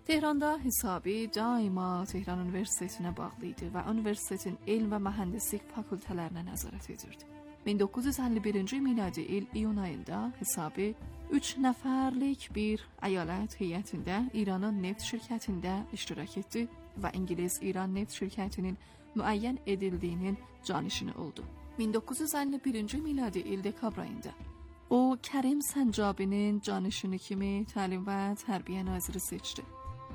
Tehranda Hesabi daima Tehran Üniversitetinə bağlı idi və universitetin elm və mühəndislik fakültələrinə nəzarət edirdi. 1951-ci miladi il iyun ayında Hesabi 3 nəfərlik bir əyalət heyətində İranın neft şirkətində iştirak etdi və İngiliz-İran neft şirkətinin müəyyən edildiyinin canişini oldu. 1951-ci miladi il dekabr ayında o Kərim Səncabinin canişini kimi təlim və tərbiyə naziri seçdi.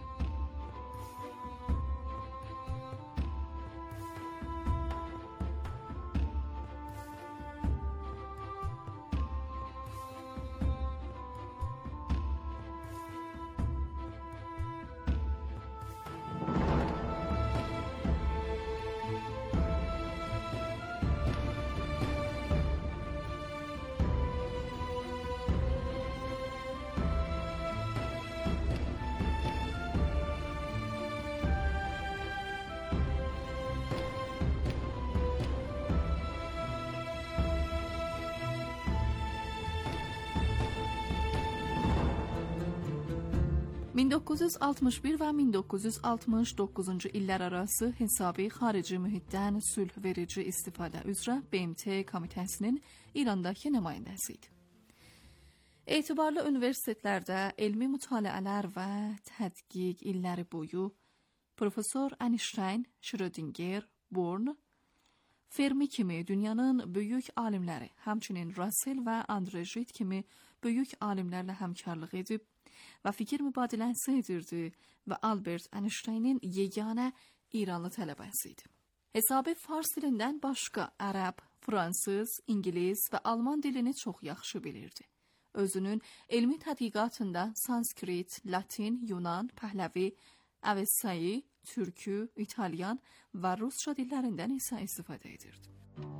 ...1961 və 1969-cu illər arası Hesabi xarici mühitdən sülh verici istifadə üzrə BMT komitəsinin İrandakı nümayəndəsi idi. Etibarlı universitetlərdə elmi mütaliələr və tədqiq illəri boyu Profesor Einstein, Schrödinger, Born, Fermi kimi dünyanın böyük alimləri, həmçinin Russell və Andrejit kimi böyük alimlərlə həmkarlıq edib və fikir mübadiləsi edirdi və Albert Einstein'in yeganə İranlı tələbəsi idi. Hesabi fars dilindən başqa ərəb, fransız, ingilis və alman dilini çox yaxşı bilirdi. Özünün elmi tədqiqatında sanskrit, latin, yunan, pəhləvi, avestai, türkü, italyan və rusca dillərindən isə istifadə edirdi.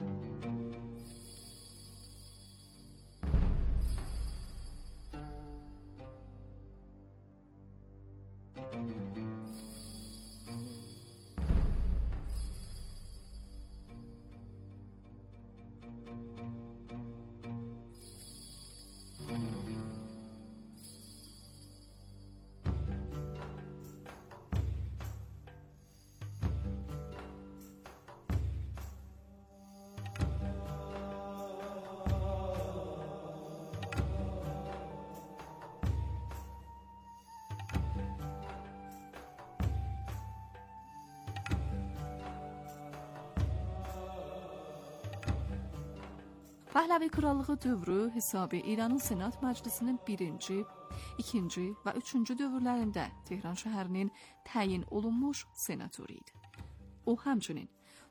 Pəhləvi krallığı dövrü Hesabi İranın Senat Məclisinin 1-ci, 2-ci və 3-cü dövrlərində Tehran şəhərinin təyin olunmuş senatoru idi. O həmçinin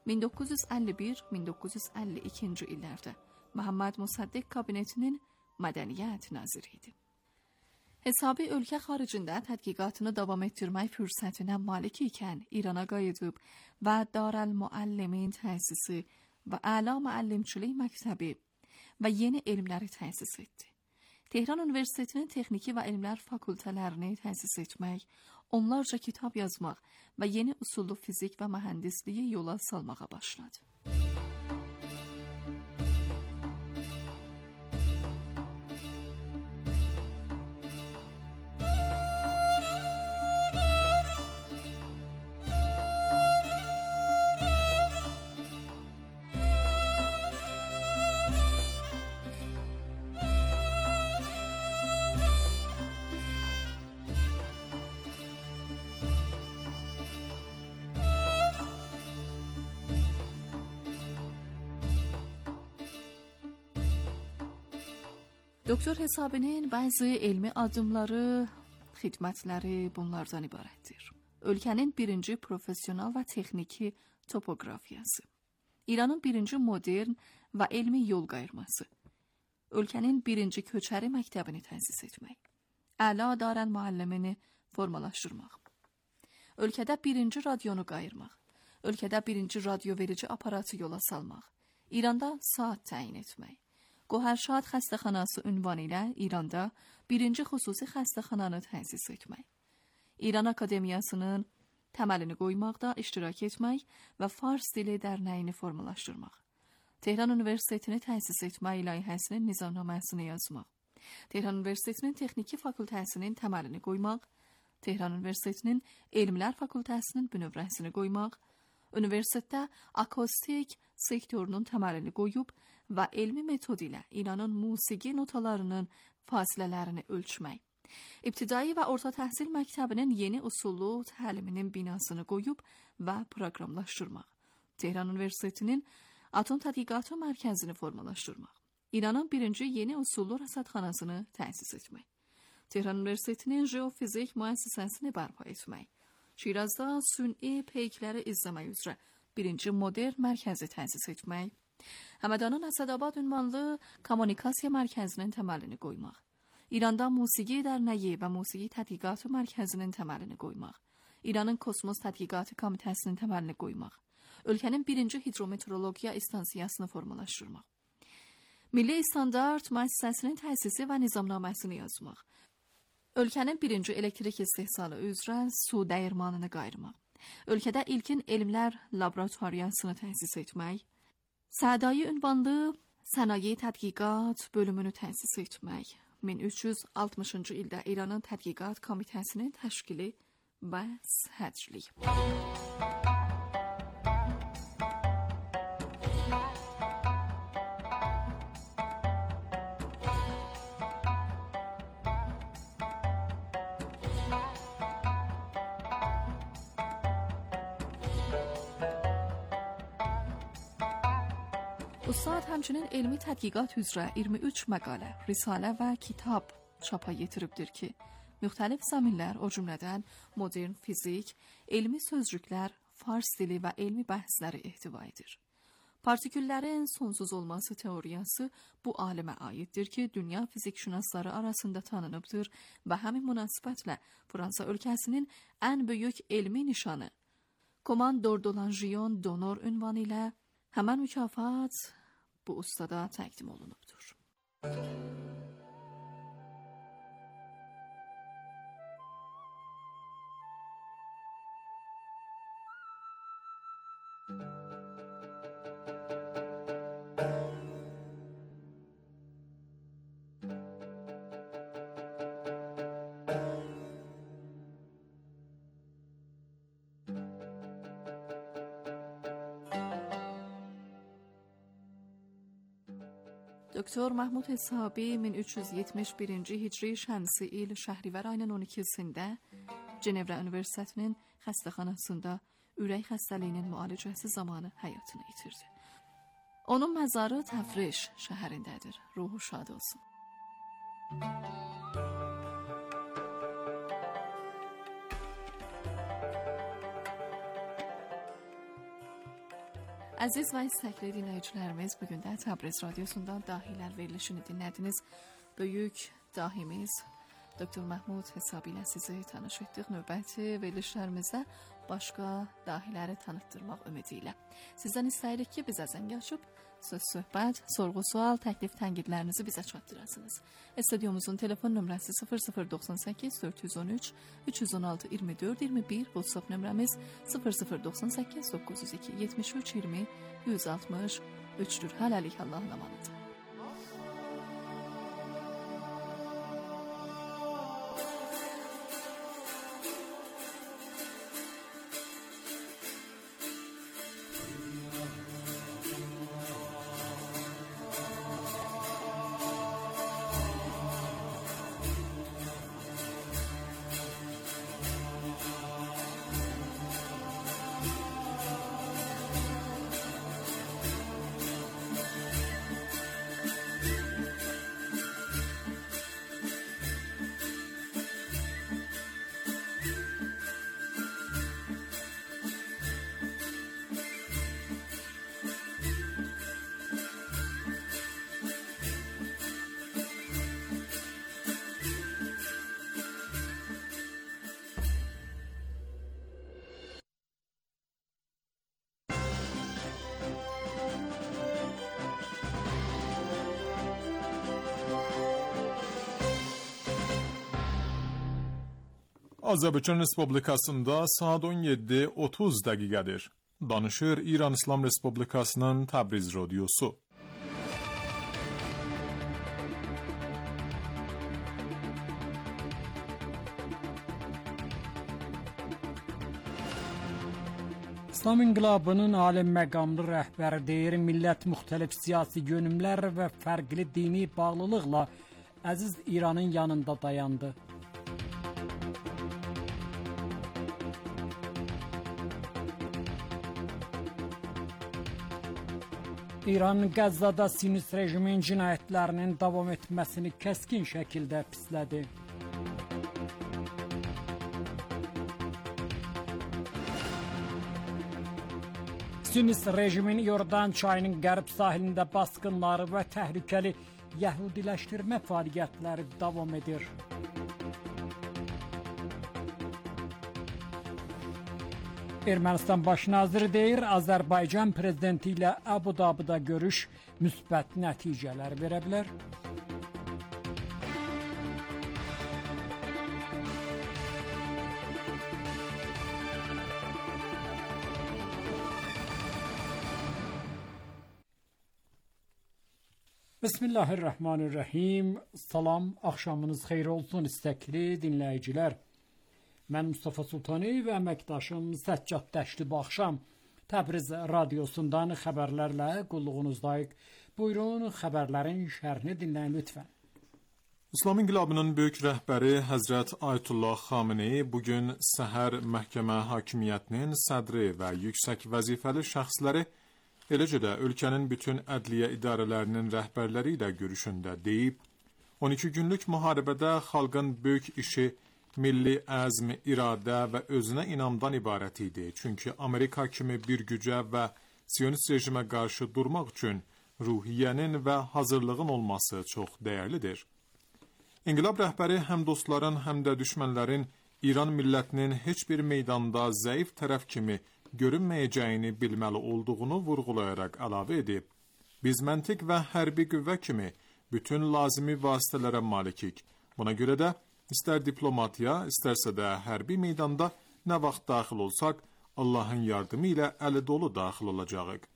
1951-1952-ci illərdə Məhəmməd Mosaddeq kabinetinin mədəniyyət naziri idi. Hesabi ölkə xaricində tədqiqatını davam etdirmək fürsətinə malik ikən İrana qayıdıb və Darəlmuəllimin təsisi və Əla müəllimçilik məktəbi və yeni elmləri təsis etdi. Tehran Üniversitetinin texniki və elmlər fakültələrini təsis etmək, onlarca kitab yazmaq və yeni usullu fizik və mühəndisliyi yola salmağa başladı. Doktor Hesabinin bəzi elmi addımları, xidmətləri bunlardan ibarətdir. Ölkənin birinci profesional və texniki topografiyası. İranın birinci modern və elmi yol qayırması. Ölkənin birinci köçəri məktəbini təsis etmək. Əla Darəlmuəllimini formalaşdırmaq. Ölkədə birinci radionu qayırmaq. Ölkədə birinci radio verici aparatı yola salmaq. İranda saat təyin etmək. Qohərşad xəstəxanası ünvanı ilə İranda birinci xüsusi xəstəxananı təsis etmək. İran Akademiyasının təməlini qoymaqda iştirak etmək və Fars dili dərnəyini formalaşdırmaq. Tehran Üniversitetini təsis etmək layihəsinin nizamnaməsini yazmaq. Tehran Üniversitetinin texniki fakültəsinin təməlini qoymaq, Tehran Universitetinin Elmlər Fakültəsinin bünövrəsini qoymaq, universitetdə akustik sektorunun təməlini qoyub və elmi metod ilə İranın musiqi notalarının fasilələrini ölçmək. İbtidai və orta təhsil məktəbinin yeni usullu təliminin binasını qoyub və proqramlaşdırmaq. Tehran Universitetinin Atom Tədqiqatı Mərkəzini formalaşdırmaq. İranın birinci yeni usullu rəsədxanasını təsis etmək. Tehran Universitetinin Jeofizik müəssisəsini bərpa etmək. Şirazda sün'i peykləri izləmək üzrə birinci modern mərkəzi təsis etmək. Həmədanın Əsədabad ünvanlı kommunikasiya mərkəzinin təməlini qoymaq. İranda Musiqi Dərnəyi və Musiqi Tədqiqatı Mərkəzinin təməlini qoymaq. İranın Kosmos Tədqiqatı Komitəsinin təməlini qoymaq. Ölkənin birinci hidrometeorologiya istansiyasını formalaşdırmaq. Milli standart müəssisəsinin təsisi və nizamnaməsini yazmaq. Ölkənin birinci elektrik istehsalı üzrə su dəyirmanını qayırmaq. Ölkədə ilkin elmlər laboratoriyasını təsis etmək. Sədai ünvanlı sənaye tədqiqat bölümünü təsis etmək. 1360-cı ildə İranın Tədqiqat Komitəsinin təşkili və sədrliyi. Ustad həmçinin elmi tədqiqat üzrə 23 məqalə, risalə və kitab çapa yetiribdir ki, müxtəlif zəminlər, o cümlədən modern fizik, elmi sözcüklər, fars dili və elmi bəhsləri ehtiva edir. Partiküllərin sonsuz olması teoriyası bu alimə aiddir ki, dünya fizikşünasları arasında tanınıbdır və həmin münasibətlə Fransa ölkəsinin ən böyük elmi nişanı Komandor Dolanjiyon Donor ünvanı ilə həmən mükafat bu ustada təqdim olunubdur. Doktor Mahmud Hesabî 1371-ci Hicri Şəmsi il Şəhrivər ayının 12-sində Cenevra Universitetinin xəstəxanasında ürək xəstəliyinin müalicəsi zamanı həyatını itirdi. Onun məzarı Təfriş şəhərindədir. Ruhu şad olsun. Əziz və istəkli dinləyicilərimiz, bugün də Təbriz Radyosu'ndan Dahilər verilişini dinlədiniz. Böyük dahimiz Dr. Mahmud Hesabî ilə sizi tanış etdik. Növbəti verilişlərimizdə başqa dahiləri tanıtdırmaq ümidi ilə. Sizdən istəyirik ki, bizə zəng açıb söz-söhbət, sorğu-sual, təklif tənqidlərinizi bizə çatdırasınız. Stüdyomuzun telefon nömrəsi 0098 413 316 24 21, WhatsApp nömrəmiz 0098 902 73 20 163'dür. Hələlik Allah'ın amanıdır. Azərbaycan Respublikasında saat 17:30 dəqiqədir. Danışır İran İslam Respublikasının Təbriz Radyosu. İslam İnqilabının ali məqamlı rəhbəri deyir, millət müxtəlif siyasi yönümlər və fərqli dini bağlılıqla əziz İranın yanında dayandı. İran Qəzzada Siyonist rejimin cinayətlərinin davam etməsini kəskin şəkildə pislədi. Siyonist rejimin Yordan çayının qərb sahilində basqınları və təhlükəli yəhudiləşdirmə fəaliyyətləri davam edir. Ermənistan baş naziri deyir, Azərbaycan prezidenti ilə Əbu Dabidə görüş müsbət nəticələr verə bilər. Bismillahirrahmanirrahim. Salam, axşamınız xeyir olsun istəkli dinləyicilər. Mən Mustafa Sultani və əməkdaşım Səccad Dəşli bu axşam Təbriz radiosundan xəbərlərlə qulluğunuzdayıq. Buyurun, xəbərlərin şərhini dinləyin lütfən. İslam İnqilabının böyük rəhbəri Həzrət Ayətullah Xameneyi bugün səhər məhkəmə hakimiyyətinin sədri və yüksək vəzifəli şəxsləri, eləcə də ölkənin bütün ədliyyə idarələrinin rəhbərləri ilə görüşündə deyib, 12 günlük müharibədə xalqın böyük işi milli əzm, iradə və özünə inamdan ibarət idi. Çünki Amerika kimi bir gücə və Siyonist rejimə qarşı durmaq üçün ruhiyyənin və hazırlığın olması çox dəyərlidir. İnqilab rəhbəri həm dostların, həm də düşmənlərin İran millətinin heç bir meydanda zəif tərəf kimi görünməyəcəyini bilməli olduğunu vurğulayaraq əlavə edib. Biz məntiq və hərbi qüvvə kimi bütün lazımi vasitələrə malikik. Buna görə də istər diplomatiya, istərsə də hərbi meydanda nə vaxt daxil olsaq, Allahın yardımı ilə əli dolu daxil olacağıq.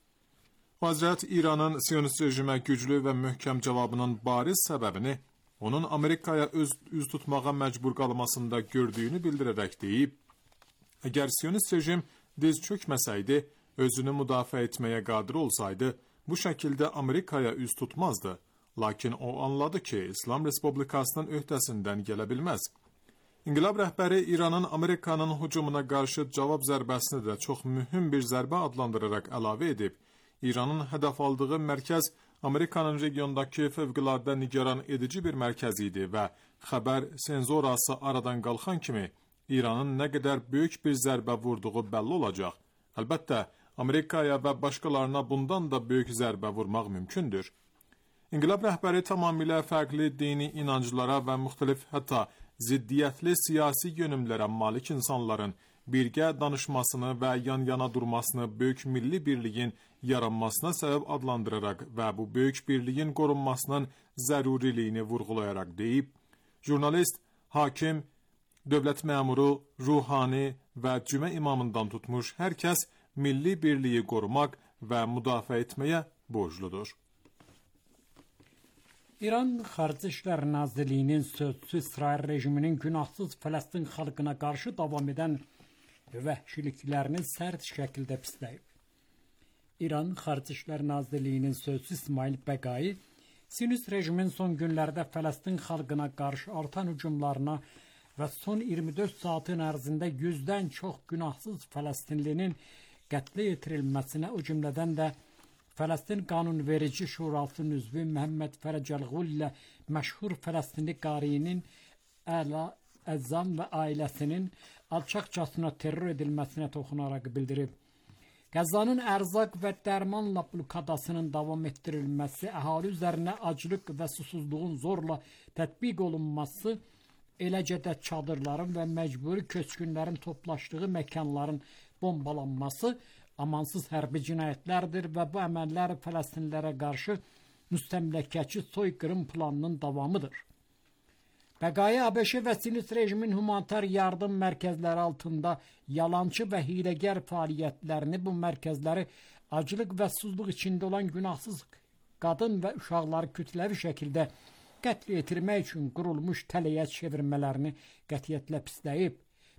Həzrət İranın Siyonist rejimə güclü və möhkəm cavabının bariz səbəbini onun Amerikaya üz tutmağa məcbur qalmasında gördüyünü bildirərək deyib, əgər Siyonist rejim diz çökməsəydi, özünü müdafiə etməyə qadir olsaydı, bu şəkildə Amerikaya üz tutmazdı. Lakin o anladı ki, İslam Respublikasının öhdəsindən gələ bilməz. İnqilab rəhbəri İranın Amerikanın hücumuna qarşı cavab zərbəsini də çox mühüm bir zərbə adlandıraraq əlavə edib, İranın hədəf aldığı mərkəz Amerikanın regiondakı fövqəladə nigaran edici bir mərkəz idi və xəbər senzorası aradan qalxan kimi İranın nə qədər böyük bir zərbə vurduğu bəlli olacaq. Əlbəttə, Amerikaya və başqalarına bundan da böyük zərbə vurmaq mümkündür. İnqilab rəhbəri tamamilə fərqli dini inanclara və müxtəlif, hətta ziddiyyətli siyasi yönümlərə malik insanların birgə danışmasını və yan-yana durmasını böyük milli birliyin yaranmasına səbəb adlandıraraq və bu böyük birliyin qorunmasının zəruriliyini vurğulayaraq deyib, jurnalist, hakim, dövlət məmuru, ruhani və cümə imamından tutmuş hər kəs milli birliyi qorumaq və müdafiə etməyə borcludur. İran Xarici İşlər Nazirliyinin sözçüsü İsrail rejiminin günahsız Fələstin xalqına qarşı davam edən vəhşiliklərini sərt şəkildə pisləyib. İran Xarici İşlər Nazirliyinin sözçüsü İsmail Bəqai, Siyonist rejimin son günlərdə Fələstin xalqına qarşı artan hücumlarına və son 24 saatın ərzində 100-dən çox günahsız Fələstinlinin qətlə yetirilməsinə, o cümlədən də Fələstin Qanunverici Şurasının üzvü Məhəmməd Fərəcəlğul ilə məşhur Fələstinli qarinin Əla Əzzam və ailəsinin alçaqcasına terror edilməsinə toxunaraq bildirib. Qəzzanın ərzaq və dərmanla blokadasının davam etdirilməsi, əhali üzərinə aclıq və susuzluğun zorla tətbiq olunması, eləcə də çadırların və məcburi köçkünlərin toplaşdığı məkanların bombalanması amansız hərbi cinayətlərdir və bu əməllər Fələstinlilərə qarşı müstəmləkəçi soyqırım planının davamıdır. Bəqai ABŞ və Siyonist rejimin humanitar yardım mərkəzləri altında yalançı və hiləgər fəaliyyətlərini, bu mərkəzləri aclıq və susuzluq içində olan günahsız qadın və uşaqları kütləvi şəkildə qətl yetirmək üçün qurulmuş tələyə çevirmələrini qətiyyətlə pisləyib.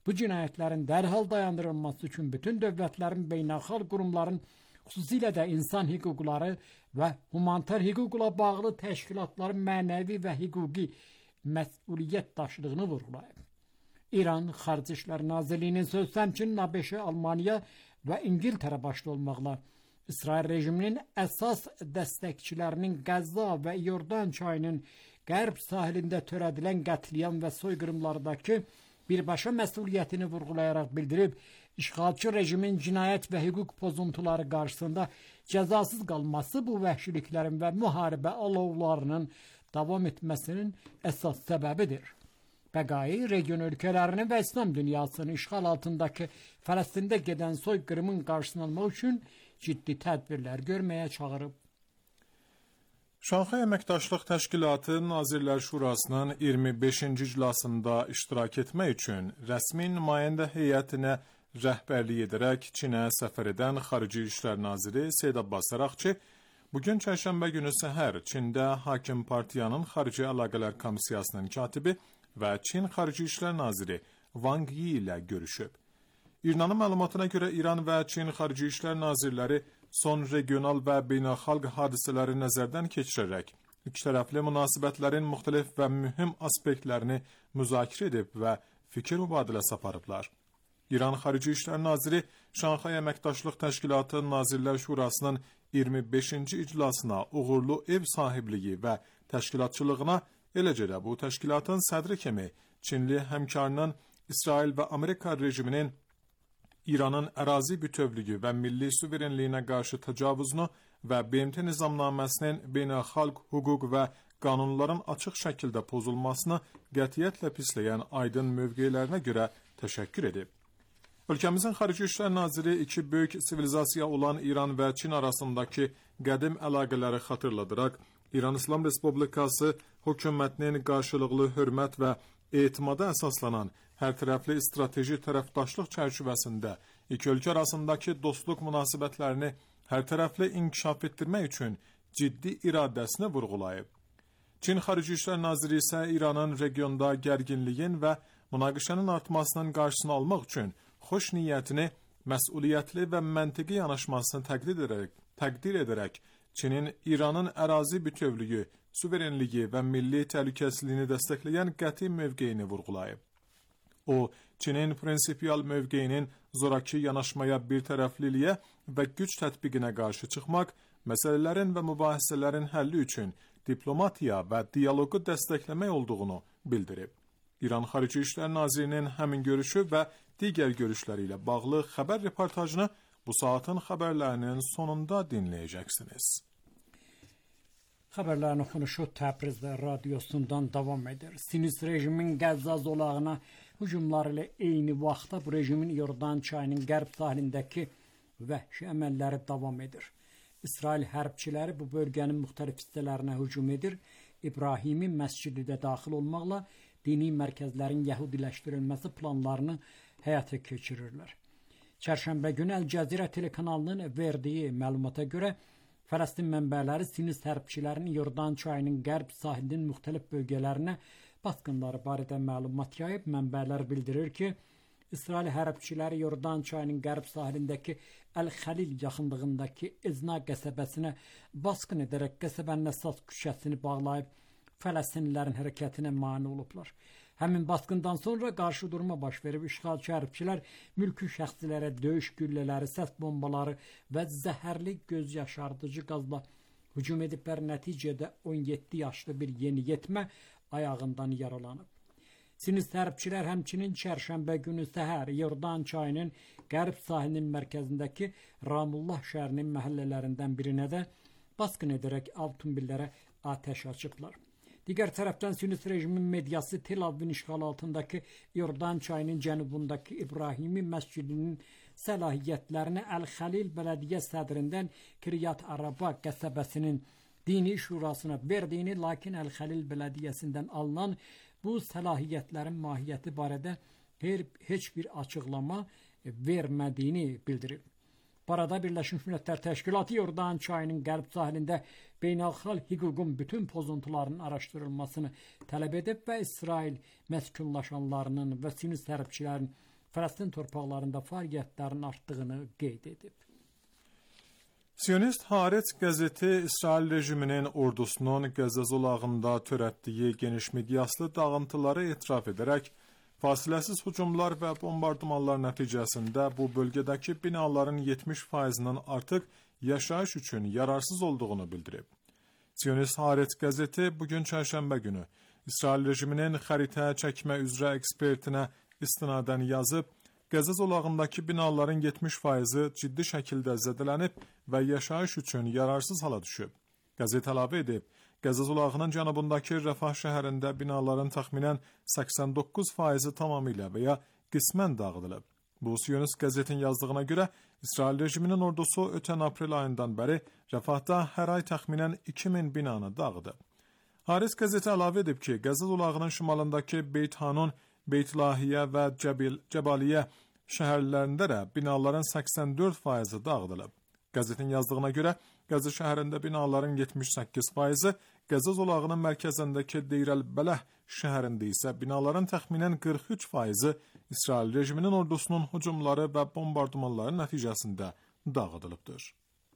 Bu cinayətlərin dərhal dayandırılması üçün bütün dövlətlərin, beynəlxalq qurumların, xüsusilə də insan hüquqları və humanitar hüquqla bağlı təşkilatların mənəvi və hüquqi məsuliyyət daşıdığını vurğulayıb. İran Xarici İşlər Nazirliyinin sözü həmçinin ABŞ, Almaniya və İngiltərə başda olmaqla İsrail rejiminin əsas dəstəkçilərinin Qəzza və Yordan çayının qərb sahilində törədilən qətliam və soyqırımlardakı birbaşa məsuliyyətini vurğulayaraq bildirib, işğalçı rejimin cinayət və hüquq pozuntuları qarşısında cəzasız qalması bu vəhşiliklərin və müharibə alovlarının davam etməsinin əsas səbəbidir. Bəqai, region ölkələrini və İslam dünyasının işğal altındakı Fələstində gedən soyqırımın qarşısını almaq üçün ciddi tədbirlər görməyə çağırıb. Şanxay Əməkdaşlıq Təşkilatı Nazirlər Şurasının 25-ci iclasında iştirak etmək üçün rəsmi nümayəndə heyətinə rəhbərlik edərək Çinə səfər edən Xarici İşlər Naziri Seyid Abbas Araqçı bugün çərşənbə günü səhər Çində Hakim Partiyanın Xarici Əlaqələr Komissiyasının katibi və Çin Xarici İşlər Naziri Wang Yi ilə görüşüb. İranın məlumatına görə İran və Çin Xarici İşlər Nazirləri son regional və beynəlxalq hadisələri nəzərdən keçirərək ikitərəfli münasibətlərin müxtəlif və mühüm aspektlərini müzakirə edib və fikir mübadiləsi aparıblar. İran Xarici İşlər Naziri Şanxay Əməkdaşlıq Təşkilatı Nazirlər Şurasının 25-ci iclasına uğurlu ev sahibliyi və təşkilatçılığına, eləcə də bu təşkilatın sədri kimi Çinli həmkarının İsrail və Amerika rejiminin İranın ərazi bütövlüyü və milli suverenliyinə qarşı təcavüzünü və BMT nizamnaməsinin beynəlxalq hüquq və qanunların açıq şəkildə pozulmasını qətiyyətlə pisləyən aydın mövqelərinə görə təşəkkür edib. Ölkəmizin Xarici İşlər Naziri iki böyük sivilizasiya olan İran və Çin arasındakı qədim əlaqələri xatırladaraq, İran İslam Respublikası hökumətinin qarşılıqlı hörmət və etimada əsaslanan hər tərəfli strateji tərəfdaşlıq çərçivəsində iki ölkə arasındakı dostluq münasibətlərini hər tərəfli inkişaf etdirmək üçün ciddi iradəsini vurğulayıb. Çin Xarici İşlər Naziri isə İranın regionda gərginliyin və münaqişənin artmasının qarşısını almaq üçün xoş niyyətini, məsuliyyətli və məntiqi yanaşmasını təqdir edərək Çinin İranın ərazi bütövlüyü, suverenliyi və milli təhlükəsizliyini dəstəkləyən qəti mövqeyini vurğulayıb. O, Çinin prinsipial mövqeyinin zoraki yanaşmaya birtərəfliliyə və güc tətbiqinə qarşı çıxmaq, məsələlərin və mübahisələrin həlli üçün diplomatiya və diyaloqu dəstəkləmək olduğunu bildirib. İran Xarici İşlər Nazirinin həmin görüşü və digər görüşləri ilə bağlı xəbər reportajını bu saatın xəbərlərinin sonunda dinləyəcəksiniz. Xəbərlərin oxunuşu Təbriz radiosundan davam edir. Sinist rejimin Qəzza zolağına hücumları ilə eyni vaxtda bu rejimin Yordan çayının qərb sahilindəki vəhşi əməlləri davam edir. İsrail hərbçiləri bu bölgənin müxtəlif hissələrinə hücum edir. İbrahimi məscidi də daxil olmaqla dini mərkəzlərin yəhudiləşdirilməsi planlarını həyata keçirirlər. Çərşənbə günü Əl-Cəzirə telekanalının verdiyi məlumata görə Fələstin mənbələri sinist hərbçilərin Yordan çayının qərb sahilinin müxtəlif bölgələrinə basqınları barədə məlumat yayıb. Mənbələr bildirir ki, İsrail hərbçiləri Yordan çayının qərb sahilindəki Əl-Xəlil yaxınlığındakı Ezna qəsəbəsinə basqın edərək qəsəbənin əsas küçəsini bağlayıb Fələstinlilərin hərəkətinə mane olublar. Həmin basqından sonra qarşı durma baş verib. İşğalçı hərbçilər mülki şəxslərə döyüş güllələri, səs bombaları və zəhərli göz yaşardıcı qazla hücum ediblər. Nəticədə 17 yaşlı bir yeniyetmə ayağından yaralanıb. Sinist hərbçilər həmçinin çərşənbə günü səhər Yordan çayının qərb sahilinin mərkəzindəki Ramullah şəhərinin məhəllələrindən birinə də basqın edərək avtomobillərə atəş açıblar. Digər tərəfdən sinist rejimin mediası Tel Avivin işğal altındakı Yordan çayının cənubundakı İbrahimi məscidinin səlahiyyətlərini Əl-Xəlil bələdiyyə sədrindən Kiryat Araba qəsəbəsinin dini şurasına verdiyini, lakin Əl-Xəlil bələdiyyəsindən alınan bu səlahiyyətlərin mahiyyəti barədə heç bir açıqlama vermədiyini bildirib. Parada Birləşmiş Millətlər Təşkilatı Yordan çayının qərb sahilində beynəlxalq hüququn bütün pozuntularının araşdırılmasını tələb edib və İsrail məskunlaşanlarının və sinist hərbçilərin Fələstin torpaqlarında fəaliyyətlərin artdığını qeyd edib. Siyonist Haaretz qəzeti İsrail rejiminin ordusunun Qəzza zolağında törətdiyi geniş miqyaslı dağıntıları etiraf edərək, fasiləsiz hücumlar və bombardımanlar nəticəsində bu bölgədəki binaların 70%-nin artıq yaşayış üçün yararsız olduğunu bildirib. Siyonist Haaretz qəzeti bugün çərşənbə günü İsrail rejiminin xəritə çəkmə üzrə ekspertinə istinadən yazıb, Qəzza zolağındakı binaların 70%-i ciddi şəkildə zədələnib və yaşayış üçün yararsız hala düşüb. Qəzet əlavə edib, Qəzza zolağının cənubundakı Rəfah şəhərində binaların təxminən 89%-i tamamilə və ya qismən dağıdılıb. Bu, Siyonist qəzetin yazdığına görə, İsrail rejiminin ordusu ötən aprel ayından bəri Rəfahda hər ay təxminən 2000 binanı dağıdıb. Haaretz qəzeti əlavə edib ki, Qəzza zolağının şimalındakı Beyt Hanun, Beyt Lahiyə və Cəbaliyyə şəhərlərində də binaların 84%-i dağıdılıb. Qəzetin yazdığına görə, Qəzza şəhərində binaların 78%-i, Qəzza zolağının mərkəzindəki Deyr-əl-Bələh şəhərində isə binaların təxminən 43%-i İsrail rejiminin ordusunun hücumları və bombardımanları nəticəsində dağıdılıbdır.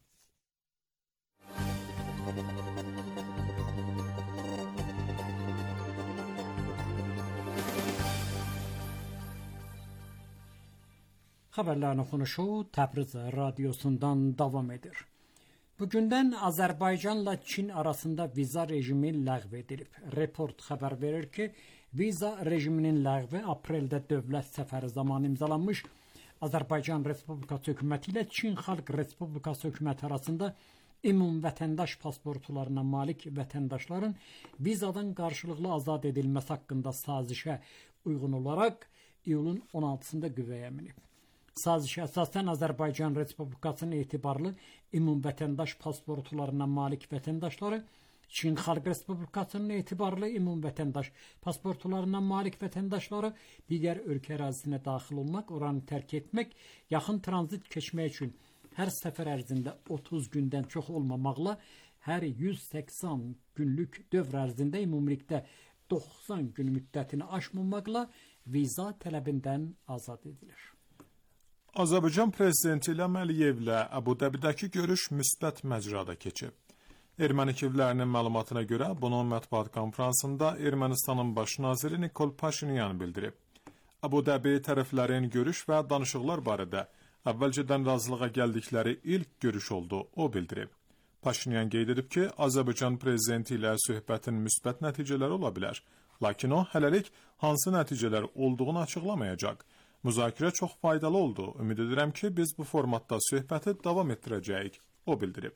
Xəbərlərin oxunuşu Təbriz radiosundan davam edir. Bugündən Azərbaycanla Çin arasında viza rejimi ləğv edilib. Report xəbər verir ki, viza rejiminin ləğvi apreldə dövlət səfəri zamanı imzalanmış. Azərbaycan Respublikası hökuməti ilə Çin Xalq Respublikası hökuməti arasında ümum vətəndaş pasportlarına malik vətəndaşların vizadan qarşılıqlı azad edilməsi haqqında sazişə uyğun olaraq iyulun 16-sında qüvvəyə minib. Sazişə əsasən Azərbaycan Respublikasının etibarlı ümum vətəndaş pasportlarına malik vətəndaşları, Çin Xalq Respublikasının etibarlı ümum vətəndaş pasportlarına malik vətəndaşları digər ölkə ərazisinə daxil olmaq, oranı tərk etmək, yaxın tranzit keçmək üçün hər səfər ərzində 30 gündən çox olmamaqla, hər 180 günlük dövr ərzində ümumilikdə 90 gün müddətini aşmamaqla viza tələbindən azad edilir. Azərbaycan prezidenti İlham Əliyevlə Əbu-Dəbidəki görüş müsbət məcrada keçib. Erməni evlərinin məlumatına görə bunun mətbuat konfransında Ermənistanın baş naziri Nikol Paşinyan bildirib. Əbu-Dəbi tərəflərin görüş və danışıqlar barədə əvvəlcədən razılığa gəldikləri ilk görüş oldu, o bildirib. Paşinyan qeyd edib ki, Azərbaycan prezidenti ilə söhbətin müsbət nəticələri ola bilər, lakin o hələlik hansı nəticələr olduğunu açıqlamayacaq. Müzakirə çox faydalı oldu. Ümid edirəm ki, biz bu formatda söhbəti davam etdirəcəyik, o bildirib.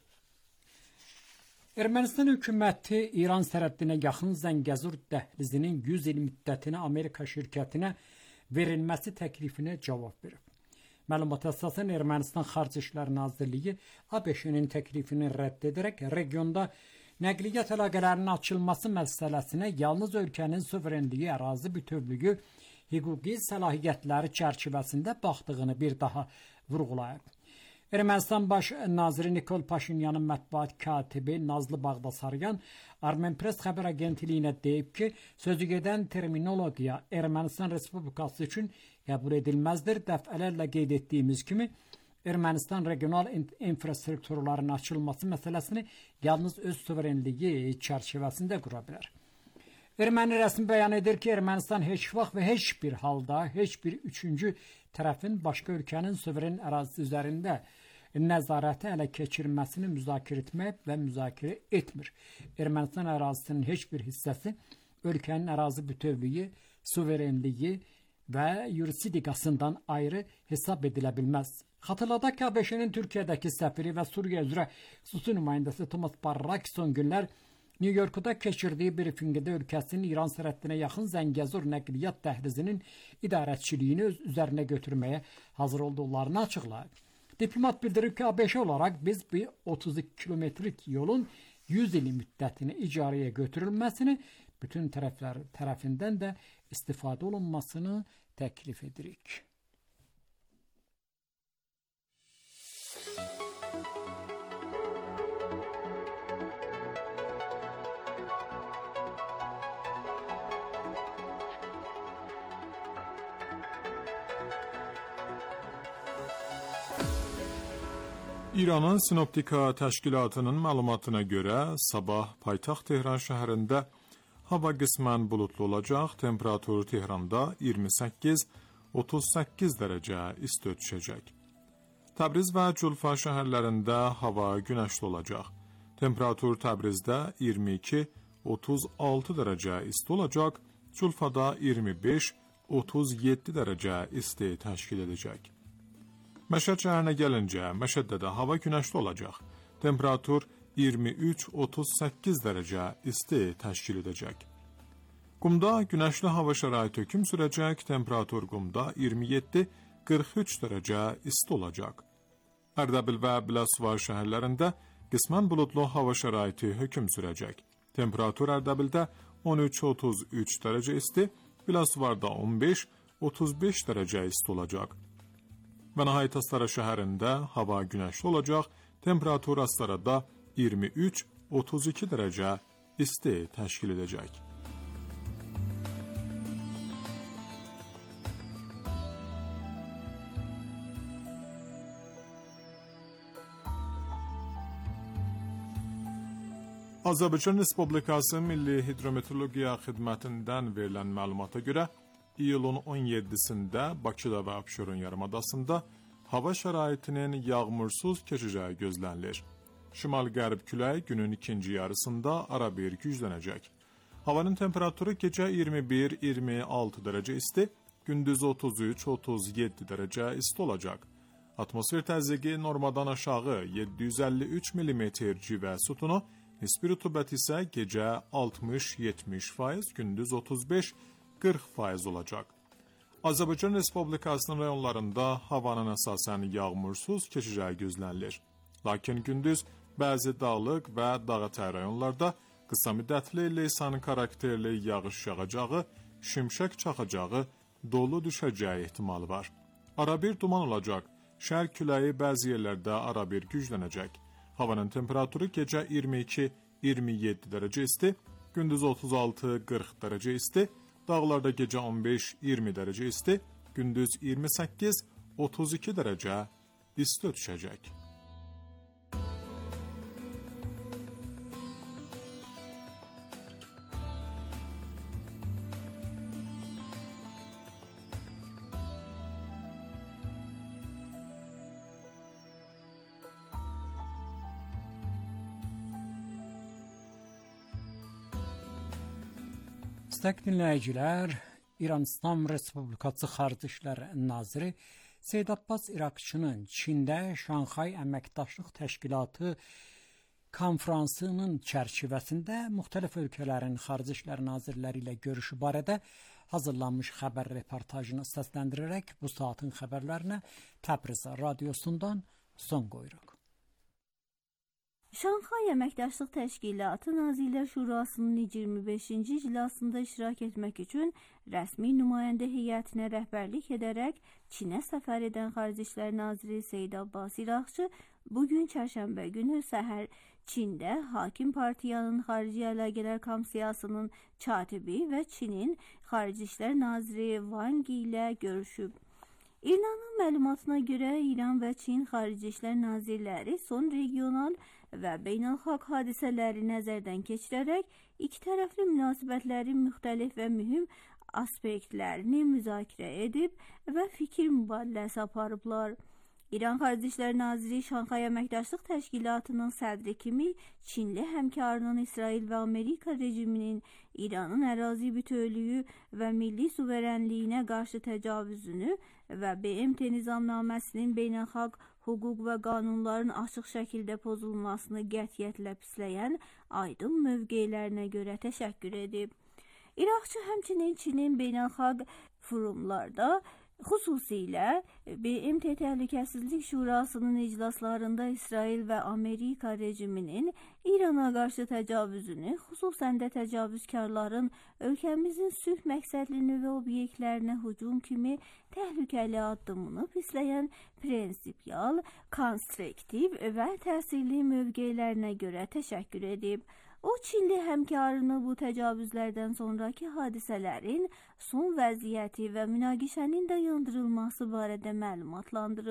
Ermənistan hökuməti İran sərhəddinə yaxın Zəngəzur dəhlizinin 100 il müddətinə Amerika şirkətinə verilməsi təklifinə cavab verib. Məlumata əsasən Ermənistan Xarici İşlər Nazirliyi ABŞ-nin təklifini rədd edərək regionda nəqliyyat əlaqələrinin açılması məsələsinə yalnız ölkənin suverenliyi, ərazi bütövlüyü, hüquqi səlahiyyətləri çərçivəsində baxdığını bir daha vurğulayıb. Ermənistan baş naziri Nikol Paşinyanın mətbuat katibi Nazlı Bağdasaryan Armen Press xəbər agentliyinə deyib ki, sözü gedən terminologiya Ermənistan Respublikası üçün qəbul edilməzdir. Dəfələrlə qeyd etdiyimiz kimi, Ermənistan regional infrastrukturların açılması məsələsini yalnız öz suverenliyi çərçivəsində qura bilər. Erməni rəsmi bəyan edir ki, Ermənistan heç vaxt və heç bir halda heç bir üçüncü tərəfin başqa ölkənin suveren ərazisi üzərində nəzarəti ələ keçirməsini müzakirə etmək və müzakirə etmir. Ermənistan ərazisinin heç bir hissəsi ölkənin ərazi bütövlüyü, suverenliyi və yurisdikasından ayrı hesab edilə bilməz. Xatırladaq ki, ABŞ-nin Türkiyədəki səfiri və Suriya üzrə xüsusi nümayəndəsi Thomas Barrak son günlər New York'da keçirdiyi brifinqdə ölkəsinin İran sərhəddinə yaxın Zəngəzur nəqliyyat dəhlizinin idarəçiliyini öz üzərinə götürməyə hazır olduqlarını açıqlayıb. Diplomat bildirib ki, ABŞ olaraq biz bu 32 kilometrik yolun 100 il müddətini icarəyə götürülməsini, bütün tərəflər tərəfindən də istifadə olunmasını təklif edirik. İranın Sinoptika təşkilatının məlumatına görə sabah paytaxt Tehran şəhərində hava qismən bulutlu olacaq, temperatur Tehranda 28-38 dərəcə isti düşəcək. Təbriz və Culfa şəhərlərində hava günəşli olacaq. Temperatur Təbrizdə 22-36 dərəcə isti olacaq, Culfada 25-37 dərəcə isti təşkil edəcək. Məşəd şəhərinə gəlincə, Məşəddə də hava günəşli olacaq. Temperatur 23-38 dərəcə isti təşkil edəcək. Qumda günəşli hava şəraiti hökm sürəcək. Temperatur Qumda 27-43 dərəcə isti olacaq. Ərdəbil və Biləsuvar şəhərlərində qismən bulutlu hava şəraiti hökm sürəcək. Temperatur Ərdəbildə 13-33 dərəcə isti, Biləsuvarda 15-35 dərəcə isti olacaq. Və nəhayət Astara şəhərində hava günəşli olacaq, temperatur Astarada 23-32 dərəcə isti təşkil edəcək. Azərbaycan Respublikası Milli Hidrometeorologiya Xidmətindən verilən məlumata görə, iyulun 17-sində Bakıda və Abşeron yarımadasında hava şəraitinin yağmursuz keçəcəyi gözlənilir. Şimal-qərb küləyi günün ikinci yarısında arabir güclənəcək. Havanın temperaturu gecə 21-26 dərəcə isti, gündüz 33-37 dərəcə isti olacaq. Atmosfer təzyiqi normadan aşağı 753 mm civə sütunu, nisbi rütubət isə gecə 60-70%, gündüz 35-40% olacaq. Azərbaycan Respublikasının rayonlarında havanın əsasən yağmursuz keçəcəyi gözlənilir. Lakin gündüz bəzi dağlıq və dağətəyi rayonlarda qısa müddətli leysan karakterli yağış yağacağı, şimşək çaxacağı, dolu düşəcəyi ehtimalı var. Arabir duman olacaq, şərq küləyi bəzi yerlərdə arabir güclənəcək. Havanın temperaturu gecə 22-27 dərəcə isti, gündüz 36-40 dərəcə isti, dağlarda gecə 15-20 dərəcə isti, gündüz 28-32 dərəcə isti düşəcək. Məslək dinləyicilər, İran İslam Respublikası Xarici İşlər Naziri Seyid Abbas İraqçının Çində Şanxay Əməkdaşlıq Təşkilatı konfransının çərçivəsində müxtəlif ölkələrin Xarici İşlər Nazirləri ilə görüşü barədə hazırlanmış xəbər reportajını səsləndirərək bu saatın xəbərlərinə Təbriz radiosundan son qoyuruq. Şanxay Əməkdaşlıq Təşkilatı Nazirlər Şurasının 25-ci iclasında iştirak etmək üçün rəsmi nümayəndə heyətinə rəhbərlik edərək Çinə səfər edən Xarici İşlər Naziri Seyid Abbas İraqçı bugün çərşənbə günü səhər Çində Hakim Partiyanın Xarici Əlaqələr Komissiyasının katibi və Çinin Xarici İşlər Naziri Wang ilə görüşüb. İranın məlumatına görə İran və Çin Xarici İşlər Nazirləri son regional və beynəlxalq hadisələri nəzərdən keçirərək iki tərəfli münasibətlərin müxtəlif və mühüm aspektlərini müzakirə edib və fikir mübadiləsi aparıblar. İran Xarici İşlər Naziri Şanxay Əməkdaşlıq Təşkilatının sədri kimi Çinli həmkarının İsrail və Amerika rejiminin İranın ərazi bütövlüyü və milli suverenliyinə qarşı təcavüzünü və BMT nizamnaməsinin beynəlxalq hüquq və qanunların açıq şəkildə pozulmasını qətiyyətlə pisləyən aydın mövqelərinə görə təşəkkür edib. İraqçı həmçinin Çinin beynəlxalq forumlarda, xüsusilə BMT Təhlükəsizlik Şurasının iclaslarında İsrail və Amerika rejiminin İrana qarşı təcavüzünü, xüsusən də təcavüzkarların ölkəmizin sülh məqsədli nüvə obyektlərinə hücum kimi təhlükəli addımını pisləyən prinsipial, konstruktiv və təsirli mövqelərinə görə təşəkkür edib. O, Çinli həmkarını bu təcavüzlərdən sonraki hadisələrin son vəziyyəti və münaqişənin dayandırılması barədə məlumatlandırıb.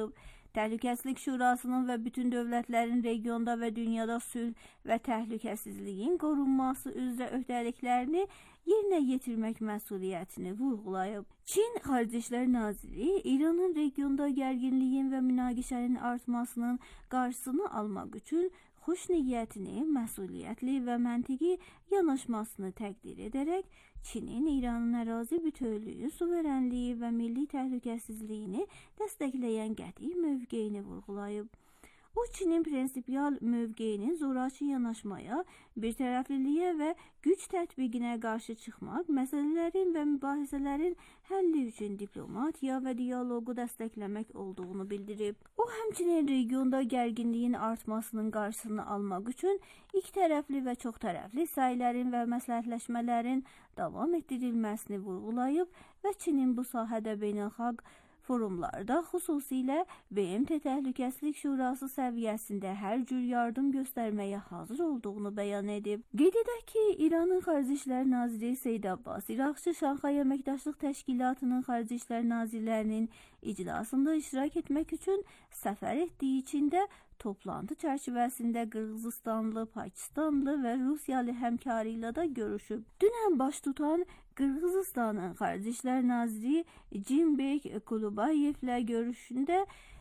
Təhlükəsizlik Şurasının və bütün dövlətlərin regionda və dünyada sülh və təhlükəsizliyin qorunması üzrə öhdəliklərini yerinə yetirmək məsuliyyətini vurğulayıb. Çin Xarici İşlər Naziri İranın regionda gərginliyin və münaqişənin artmasının qarşısını almaq üçün xoşniyyətini, məsuliyyətli və məntiqi yanaşmasını təqdir edərək Çinin İranın ərazi bütövlüyü, suverenliyi və milli təhlükəsizliyini dəstəkləyən qəti mövqeyini vurğulayıb. O, Çinin prinsipial mövqeyinin zorakı yanaşmaya, birtərəfliliyə və güc tətbiqinə qarşı çıxmaq, məsələlərin və mübahisələrin həlli üçün diplomatiya və dialoqu dəstəkləmək olduğunu bildirib. O, həmçinin regionda gərginliyin artmasının qarşısını almaq üçün ikitərəfli və çoxtərəfli səylərin və məsləhətləşmələrin davam etdirilməsini vurğulayıb və Çinin bu sahədə beynəlxalq forumlarda, xüsusilə BMT Təhlükəsizlik Şurası səviyyəsində hər cür yardım göstərməyə hazır olduğunu bəyan edib. Qeyd edək ki, İranın Xarici İşlər Naziri Seyid Abbas İraqçı Şanxay Əməkdaşlıq Təşkilatının Xarici İşlər Nazirlərinin iclasında iştirak etmək üçün səfər etdiyi Çində toplantı çərçivəsində Qırğızıstanlı, Pakistanlı və Rusiyalı həmkarı ilə də görüşüb. Dünən baş tutan Qırğızıstanın Xarici İşlər Naziri Cimbek Kulubəyevlə görüşündə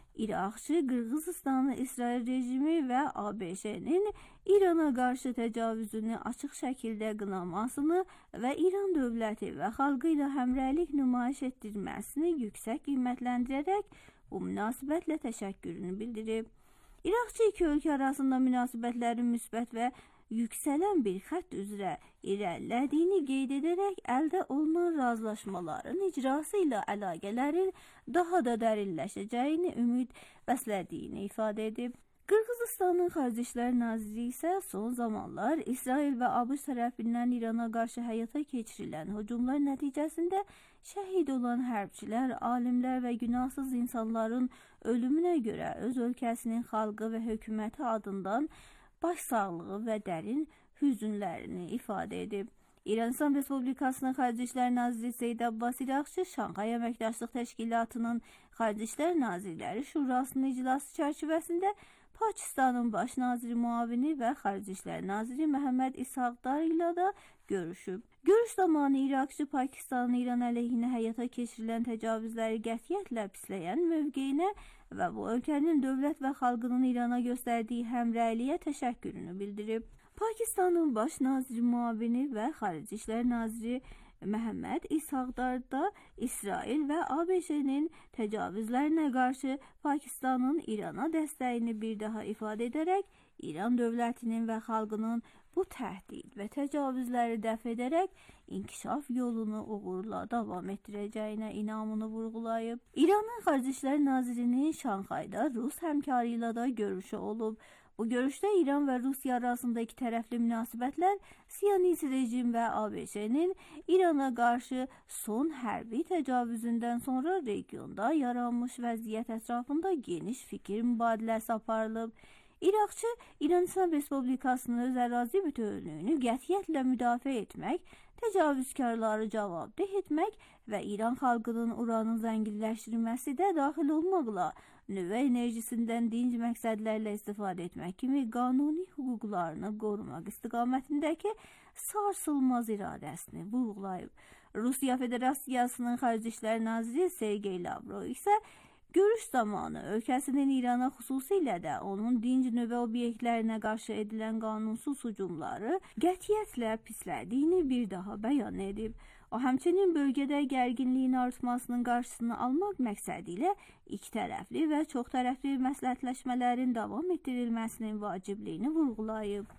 İraqçı Qırğızıstanlı İsrail rejimi və ABŞ-nin İrana qarşı təcavüzünü açıq şəkildə qınamasını və İran dövləti və xalqı ilə həmrəylik nümayiş etdirməsini yüksək qiymətləndirərək bu münasibətlə təşəkkürünü bildirib. İraqçı iki ölkə arasında münasibətlərin müsbət və yüksələn bir xətt üzrə irəlilədiyini qeyd edərək əldə olunan razılaşmaların icrası ilə əlaqələrin daha da dərinləşəcəyini ümid bəslədiyini ifadə edib. Qırğızıstanın Xarici İşlər Naziri isə son zamanlar İsrail və ABŞ tərəfindən İrana qarşı həyata keçirilən hücumlar nəticəsində şəhid olan hərbçilər, alimlər və günahsız insanların ölümünə görə öz ölkəsinin xalqı və hökuməti adından başsağlığı və dərin hüzünlərini ifadə edib. İran İslam Respublikasının Xarici İşlər Naziri Seyid Abbas İraqçı Şanxay Əməkdaşlıq Təşkilatının Xarici İşlər Nazirləri Şurasının iclası çərçivəsində Pakistanın Baş Naziri müavini və Xarici İşlər Naziri Məhəmməd İshaqdar ilə də görüşüb. Görüş zamanı İraqçı Pakistanın İran əleyhinə həyata keçirilən təcavüzləri qətiyyətlə pisləyən mövqeyinə və bu ölkənin dövlət və xalqının İrana göstərdiyi həmrəyliyə təşəkkürünü bildirib. Pakistanın Baş Naziri müavini və Xarici İşlər Naziri Məhəmməd İshaqdar da İsrail və ABŞ-nin təcavüzlərinə qarşı Pakistanın İrana dəstəyini bir daha ifadə edərək İran dövlətinin və xalqının bu təhdid və təcavüzləri dəf edərək inkişaf yolunu uğurla davam etdirəcəyinə inamını vurğulayıb. İranın Xarici İşlər Nazirinin Şanxayda Rus həmkarı ilə də görüşü olub. Bu görüşdə İran və Rusiya arasında iki tərəfli münasibətlər, Siyonist rejim və ABŞ-nin İrana qarşı son hərbi təcavüzündən sonra regionda yaranmış vəziyyət ətrafında geniş fikir mübadiləsi aparılıb. İraqçı İran İslam Respublikasının öz ərazi bütövlüyünü qətiyyətlə müdafiə etmək, təcavüzkarları cavabdeh etmək və İran xalqının uranın zənginləşdirilməsi də daxil olmaqla nüvə enerjisindən dinc məqsədlərlə istifadə etmək kimi qanuni hüquqlarını qorumaq istiqamətindəki sarsılmaz iradəsini vurğulayıb. Rusiya Federasiyasının Xarici İşlər Naziri Sergey Lavrov isə görüş zamanı ölkəsinin İrana, xüsusilə də onun dinc nüvə obyektlərinə qarşı edilən qanunsuz hücumları qətiyyətlə pislədiyini bir daha bəyan edib. O, həmçinin bölgədə gərginliyin artmasının qarşısını almaq məqsədi ilə iki tərəfli və çox tərəfli məsləhətləşmələrin davam etdirilməsinin vacibliyini vurğulayıb.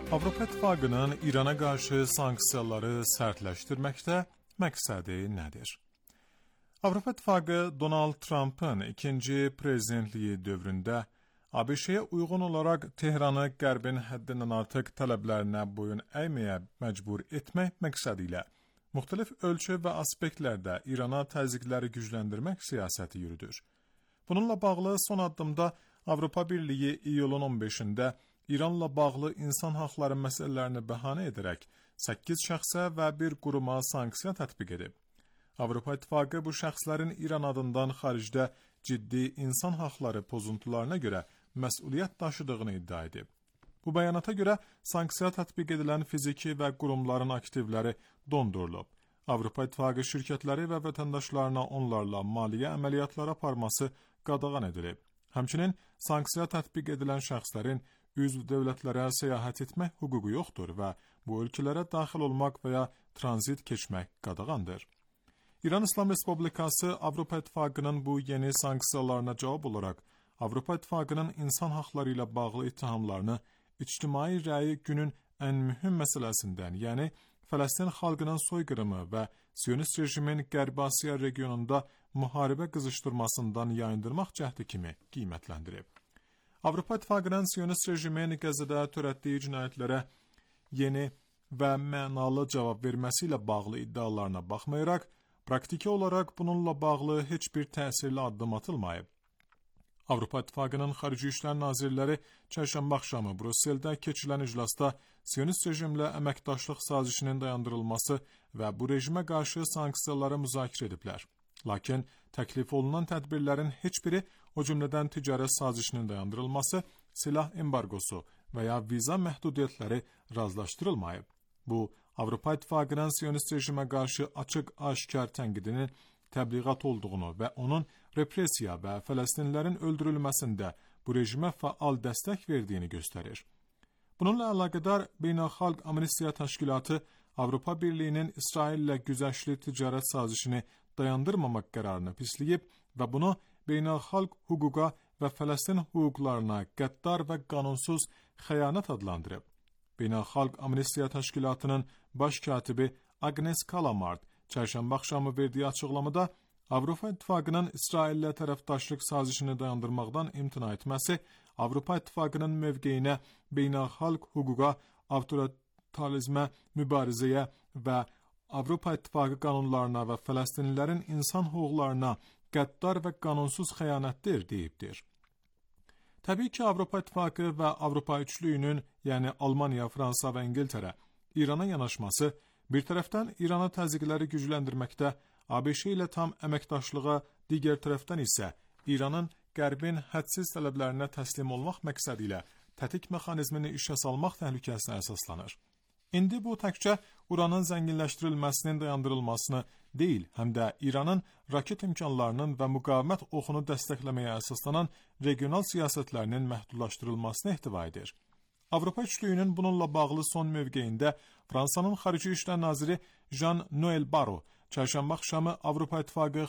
Avropa İttifaqının İrana qarşı sanksiyaları sərtləşdirməkdə məqsədi nədir? Avropa İttifaqı Donald Trump'ın ikinci prezidentliyi dövründə ABŞ-yə uyğun olaraq Tehranı Qərbin həddindən artıq tələblərinə boyun əyməyə məcbur etmək məqsədi ilə müxtəlif ölçü və aspektlərdə İrana təzyiqləri gücləndirmək siyasəti yürüdür. Bununla bağlı son addımda Avropa Birliyi iyulun 15-də İranla bağlı insan haqları məsələlərini bəhanə edərək 8 şəxsə və bir quruma sanksiya tətbiq edib. Avropa İttifaqı bu şəxslərin İran adından xaricdə ciddi insan haqları pozuntularına görə məsuliyyət daşıdığını iddia edib. Bu bəyanata görə sanksiya tətbiq edilən fiziki və qurumların aktivləri dondurulub. Avropa İttifaqı şirkətləri və vətəndaşlarına onlarla maliyyə əməliyyatları aparması qadağan edilib. Həmçinin sanksiya tətbiq edilən şəxslərin üzv dövlətlərə səyahət etmək hüququ yoxdur və bu ölkələrə daxil olmaq və ya tranzit keçmək qadağandır. İran İslam Respublikası Avropa İttifaqının bu yeni sanksiyalarına cavab olaraq Avropa İttifaqının insan haqları ilə bağlı ittihamlarını ictimai rəyi günün ən mühüm məsələsindən, yəni Fələstin xalqının soyqırımı və Siyonist rejimin Qərbi Asiya regionunda müharibə qızışdırmasından yayındırmaq cəhdi kimi qiymətləndirib. Avropa İttifaqının Siyonist rejimin Qəzzədə törətdiyi cinayətlərə yeni və mənalı cavab verməsi ilə bağlı iddialarına baxmayaraq, praktiki olaraq bununla bağlı heç bir təsirli addım atılmayıb. Avropa İttifaqının Xarici İşlər Nazirləri çərşənbə axşamı Brüsseldə keçirilən iclasda Siyonist rejimlə əməkdaşlıq sazişinin dayandırılması və bu rejimə qarşı sanksiyaları müzakirə ediblər. Lakin təklif olunan tədbirlərin heç biri, o cümlədən ticarət sazişinin dayandırılması, silah embargosu və ya viza məhdudiyyətləri razılaşdırılmayıb. Bu, Avropa İttifaqının Siyonist rejimə qarşı açıq-aşkar tənqidinin təbliğat olduğunu və onun repressiya və Fələstinlilərin öldürülməsində bu rejimə fəal dəstək verdiyini göstərir. Bununla əlaqədar Beynəlxalq Amnistiya Təşkilatı Avropa Birliyinin İsrail ilə güzəştli ticarət sazişini dayandırmamaq qərarını pisləyib və bunu beynəlxalq hüquqa və Fələstin hüquqlarına qəddar və qanunsuz xəyanət adlandırıb. Beynəlxalq Amnistiya Təşkilatının baş katibi Agnes Kalamard çərşənbə axşamı verdiyi açıqlamada Avropa İttifaqının İsraillə tərəfdaşlıq sazişini dayandırmaqdan imtina etməsi Avropa İttifaqının mövqeyinə, beynəlxalq hüquqa, avtoritarizmə, mübarizəyə və Avropa İttifaqı qanunlarına və Fələstinlilərin insan hüquqlarına qəddar və qanunsuz xəyanətdir deyibdir. Təbii ki, Avropa İttifaqı və Avropa üçlüyünün, yəni Almaniya, Fransa və İngiltərə İrana yanaşması bir tərəfdən İrana təzyiqləri gücləndirməkdə, ABŞ ilə tam əməkdaşlığa, digər tərəfdən isə İranın Qərbin hədsiz tələblərinə təslim olmaq məqsədi ilə tətik mexanizmini işə salmaq təhlükəsinə əsaslanır. İndi bu təkcə uranın zənginləşdirilməsinin dayandırılmasını deyil, həm də İranın raket imkanlarının və müqavimət oxunu dəstəkləməyə əsaslanan regional siyasətlərinin məhdudlaşdırılmasını ehtiva edir. Avropa üçlüyünün bununla bağlı son mövqeyində Fransanın Xarici İşlər Naziri Jean-Noël Barrot çərşənbə axşamı Avropa İttifaqı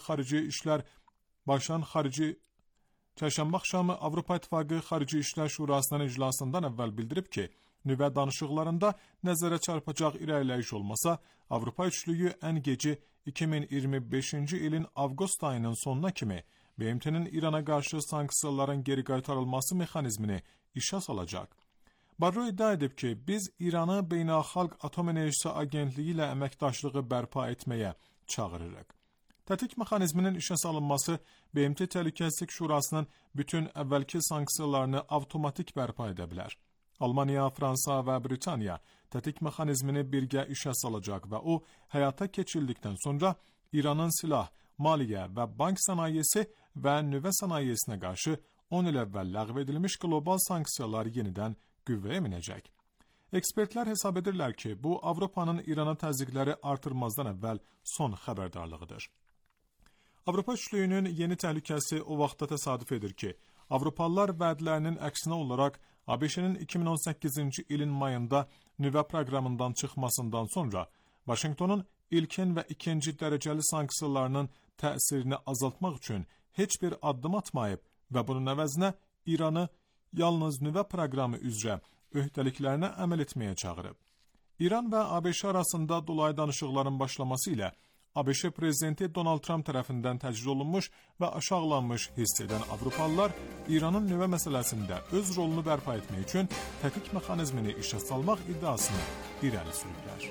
Xarici İşlər Şurasının iclasından əvvəl bildirib ki, nüvə danışıqlarında nəzərə çarpacaq irəliləyiş olmasa, Avropa üçlüyü ən geci 2025-ci ilin avqust ayının sonuna kimi BMT-nin İrana qarşı sanksiyaların geri qaytarılması mexanizmini işə salacaq. Barro iddia edib ki, biz İranı Beynəlxalq Atom Enerjisi Agentliyi ilə əməkdaşlığı bərpa etməyə çağırırıq. Tətik mexanizminin işə salınması BMT Təhlükəsizlik Şurasının bütün əvvəlki sanksiyalarını avtomatik bərpa edə bilər. Almaniya, Fransa və Britaniya tətik mexanizmini birgə işə salacaq və o, həyata keçirdikdən sonra İranın silah, maliyyə və bank sənayesi və nüvə sənayesinə qarşı 10 il əvvəl ləğv edilmiş qlobal sanksiyalar yenidən qüvvəyə minəcək. Ekspertlər hesab edirlər ki, bu Avropanın İrana təzyiqləri artırmazdan əvvəl son xəbərdarlığıdır. Avropa üçlüyünün yeni təhlükəsi o vaxtda təsadüf edir ki, Avropalılar vədlərinin əksinə olaraq ABŞ-nin 2018-ci ilin mayında nüvə proqramından çıxmasından sonra Vaşinqtonun ilkin və ikinci dərəcəli sanksiyalarının təsirini azaltmaq üçün heç bir addım atmayıb və bunun əvəzinə İranı yalnız nüvə proqramı üzrə öhdəliklərinə əməl etməyə çağırıb. İran və ABŞ arasında dolayı danışıqların başlaması ilə ABŞ prezidenti Donald Trump tərəfindən təcrid olunmuş və aşağılanmış hiss edən Avropalılar İranın nüvə məsələsində öz rolunu bərpa etmək üçün tətik mexanizmini işə salmaq iddiasını irəli sürüblər.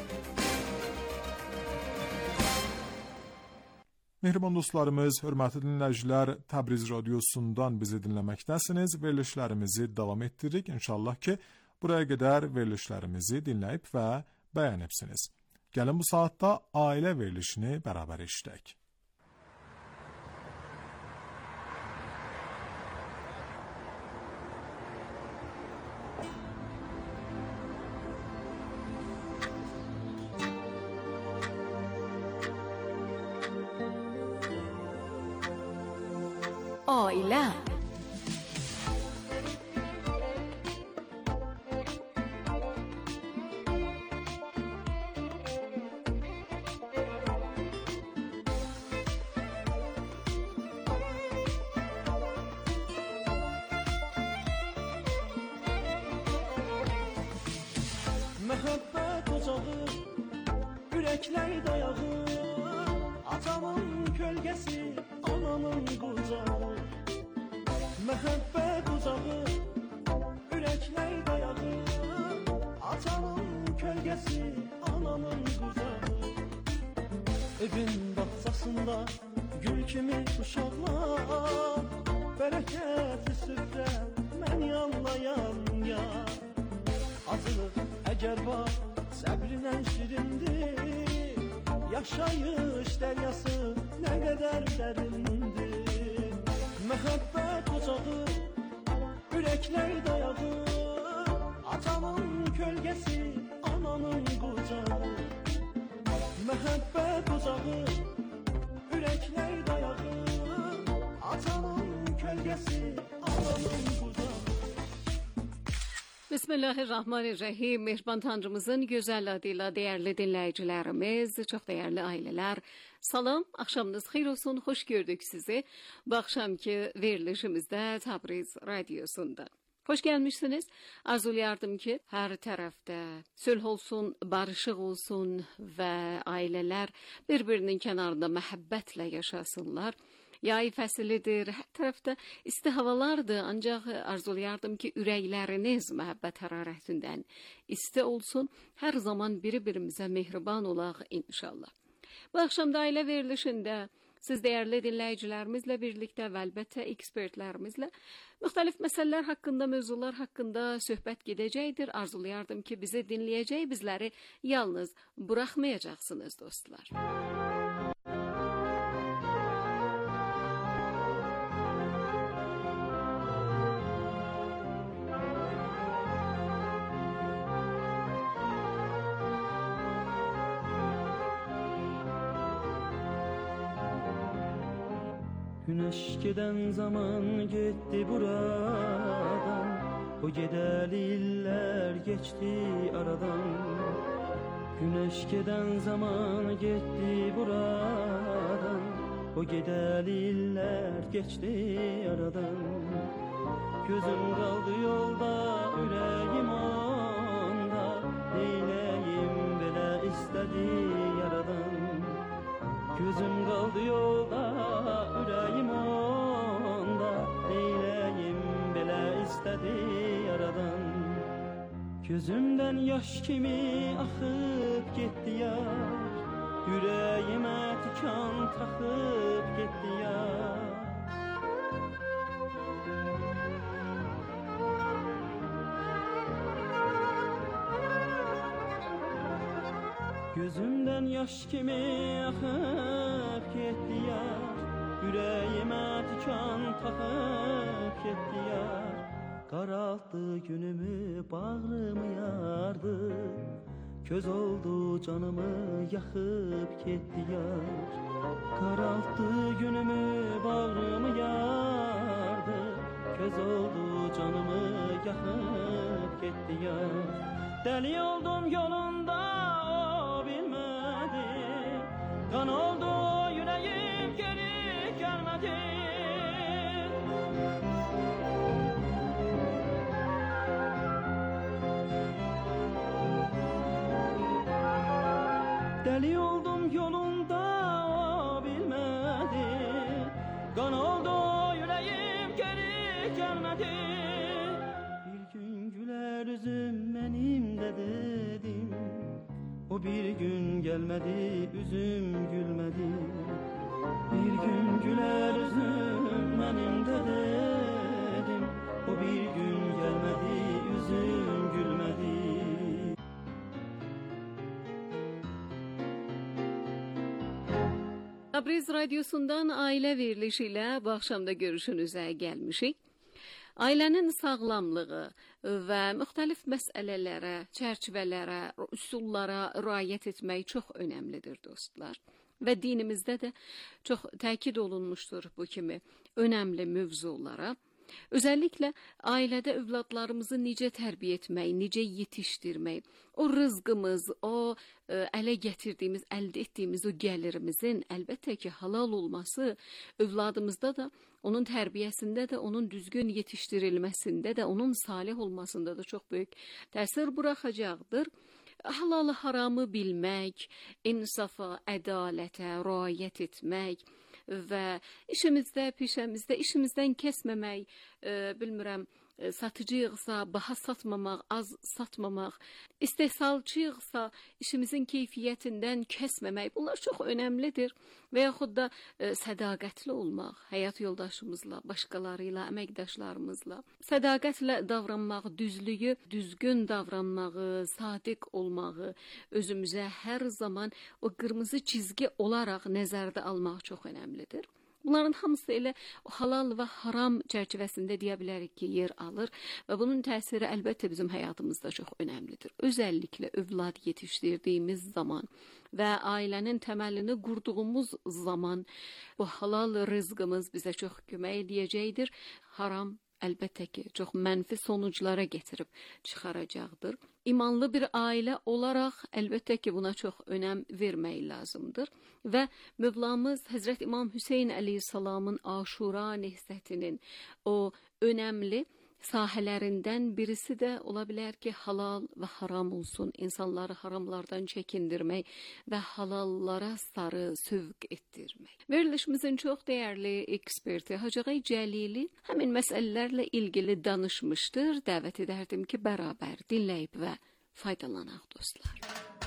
Mehriban dostlarımız, hörmətli dinləyicilər, Təbriz radiosundan bizi dinləməkdəsiniz. Verilişlərimizi davam etdiririk. İnşallah ki, buraya qədər verilişlərimizi dinləyib və bəyənibsiniz. Gəlin bu saatda ailə verilişini bərabər eşidək. Ailə. Məhəbbət ocağı, ürəklər dayağı, atamın kölgəsi, anamın qucağı. Məhəbbət ocağı, ürəklər dayağı, atamın kölgəsi, anamın qucağı. Evin bağçasında gül kimi uşaqlar, bərəkətli süfrə, mən yanlayan ya. Acılıq əgər var, səbrinə şirindir, yaşayış dəryası nə qədər dərindir. Məhəbbət ocağı, ürəklər dayağı, atamın kölgəsi, anamın qucağı. Məhəbbət ocağı, ürəklər dayağı, atamın kölgəsi, anamın qucağı. Bismillahirrahmanirrahim. Mehriban Tanrımızın gözəl adıyla değerli dinləyicilərimiz, çox değerli ailələr, salam, axşamınız xeyir olsun, xoş gördük sizi. Bu axşamki verilişimizdə Təbriz Radiyosunda. Hoş gelmişsiniz. Arzulayardım ki her tarafta sülh olsun, barışık olsun ve aileler birbirinin kenarında məhəbbətlə yaşasınlar. Yay fəsilidir, hər tərəfdə isti havalardır, ancaq arzulayardım ki, ürəkləriniz məhəbbət hərarətindən isti olsun, hər zaman bir-birimizə mehriban olaq inşallah. Bu axşam da ailə verilişində siz değerli dinləyicilərimizlə birlikdə və əlbəttə ekspertlərimizlə müxtəlif məsələlər haqqında, mövzular haqqında söhbət gedəcəkdir. Arzulayardım ki, bizi dinləyəcək, bizləri yalnız buraxmayacaqsınız dostlar. Güneş giden zaman gitti buradan, o gideli iller geçti aradan. Güneş giden zaman gitti buradan, o gideli iller geçti aradan. Gözüm kaldı yolda, yüreğim onda, neyleyim belə istedi yaradan. Gözüm kaldı yolda, yüreğim onda, neyleyim belə istedi yaradan. Gözümden yaş kimi akıp gitti yar, yüreğime tikan takıp gitti yar. Gözümden yaş kimi akıp gitti yar, yüreğime tikan takıp gitti yar. Karalttı günümü, bağrımı yardı, köz oldu canımı yakıp gitti yar. Karalttı günümü, bağrımı yardı, köz oldu canımı yakıp gitti yar. Deli oldum yolunda, o bilmedi, kan oldu yüreğim, geri gelmedi. Deli oldum yolunda o bilmedi. Kan oldu yüreğim geri gelmedi. Bir gün güler üzüm benim de dedim. O bir gün gelmedi, üzüm gülmedi. Bir gün güler üzüm benim de dedim. O bir gün gelmedi, üzüm gülmedi. Tabriz Radyosu'ndan aile verilişiyle bu akşamda görüşünüze gelmişik. Ailənin sağlamlığı və müxtəlif məsələlərə, çərçivələrə, üsullara riayət etmək çox önəmlidir dostlar. Və dinimizdə də çox təkid olunmuşdur bu kimi önəmli mövzulara. Özəlliklə ailədə övladlarımızı necə tərbiyə etmək, necə yetişdirmək, o rızqımız, o ələ gətirdiyimiz, əldə etdiyimiz o gəlirimizin əlbəttə ki halal olması övladımızda da, onun tərbiyəsində də, onun düzgün yetişdirilməsində də, onun salih olmasında da çox böyük təsir buraxacaqdır. Halalı haramı bilmək, insafa, ədalətə riayət etmək və işimizdə, peşəmizdə, işimizdən kəsməmək, bilmirəm, satıcıyıqsa baha satmamaq, az satmamaq, istehsalçıyıqsa işimizin keyfiyyətindən kəsməmək, bunlar çox önəmlidir. Və yaxud da sədaqətli olmaq, həyat yoldaşımızla, başqaları ilə, əməkdaşlarımızla, sədaqətlə davranmaq, düzlüyü, düzgün davranmağı, sadiq olmağı, özümüzə hər zaman o qırmızı çizgi olaraq nəzərdə almaq çox önəmlidir. Bunların hamısı elə halal və haram çərçivəsində deyə bilərik ki, yer alır və bunun təsiri əlbəttə bizim həyatımızda çox önəmlidir. Özəlliklə övlad yetişdirdiyimiz zaman və ailənin təməlini qurduğumuz zaman bu halal rızqımız bizə çox kömək edəcəkdir. Haram əlbəttə ki, çox mənfi sonuclara gətirib çıxaracaqdır. İmanlı bir ailə olaraq əlbəttə ki, buna çox önəm vermək lazımdır. Və Mövlamız Həzrət İmam Hüseyn əleyhissalamın Aşura nehzətinin o önəmli sahələrindən birisi də ola bilər ki, halal və haram olsun. İnsanları haramlardan çəkindirmək və halallara sarı sövq etdirmək. Verilişimizin çox dəyərli eksperti Hacıqay Cəlili həmin məsələlərlə ilgili danışmışdır. Dəvət edərdim ki, bərabər dinləyib və faydalanaq dostlar.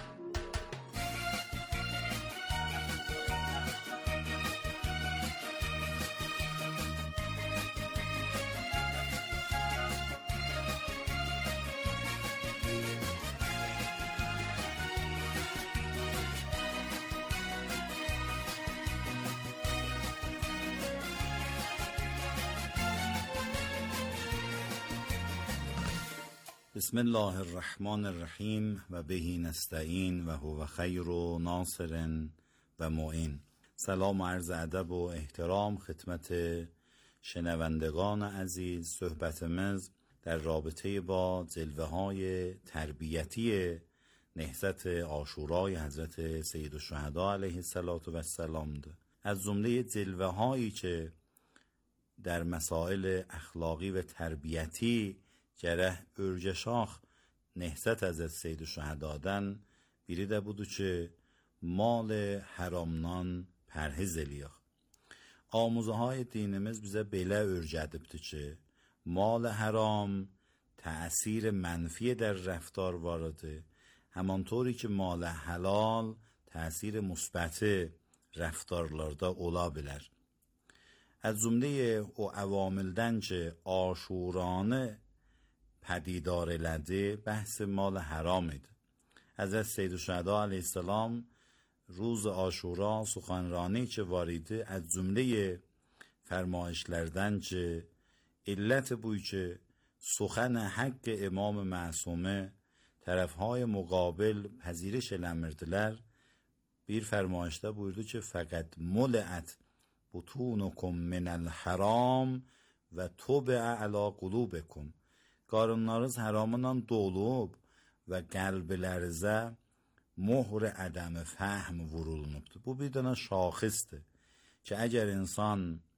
بسم الله الرحمن الرحیم و بهی نستعین و هو خیر و ناصر و معین. سلام و عرض ادب و احترام خدمت شنوندگان عزیز. صحبتمز در رابطه با جلوه های تربیتی نهضت عاشورای حضرت سید الشهدا علیه السلام ده. از جمله جلوه هایی که در مسائل اخلاقی و تربیتی گره örgeşax nehzət Həzrət Seyyid-i Şəhədadən biri də budur ki, mal haramdan pərhiz eləyək. Amuzəhay dinimiz bizə belə öyrədibdir ki, mal haram تأثیر منفی در رفتار وارده، همانطوری که مال حلال تأثیر مثبت رفتارlarda ola bilər. از جمله او عواملدن که عاشورانه پدیدار لده بحث مال حرامید. حضرت سیدالشهدا علیه السلام روز عاشورا سخنرانی که واریده از جمله فرمایشlerden که علت بوی که سخن حق امام معصومه طرفهای مقابل پذیرش eləmirdilər. Bir فرمایشdə buyurdu ki فقط ملعت بطونکم من الحرام و طبع علی قلوبکم. Qarınlarınız haramından dolub və qəlblərinizə möhr ədəm fəhm vurulmuşdur. Bu bir dənə şaxisdir ki, əgər insan